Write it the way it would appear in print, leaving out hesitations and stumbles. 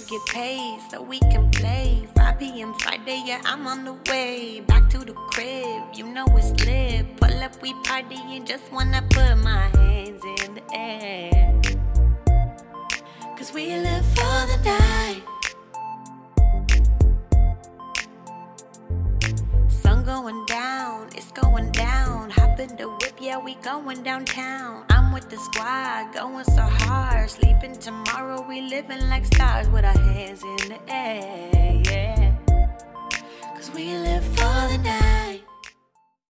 get paid so we can play. 5 p.m. Friday, yeah, I'm on the way back to the crib. You know it's lit. Pull up, we party and just wanna put my hands in the air. Cause we live for the night. Sun going down, it's going down. Hop in the whip, yeah, we going downtown. I'm with the squad, going so hard. Sleeping tomorrow, we living like stars with our hands in the air, yeah. Cause we live for the night.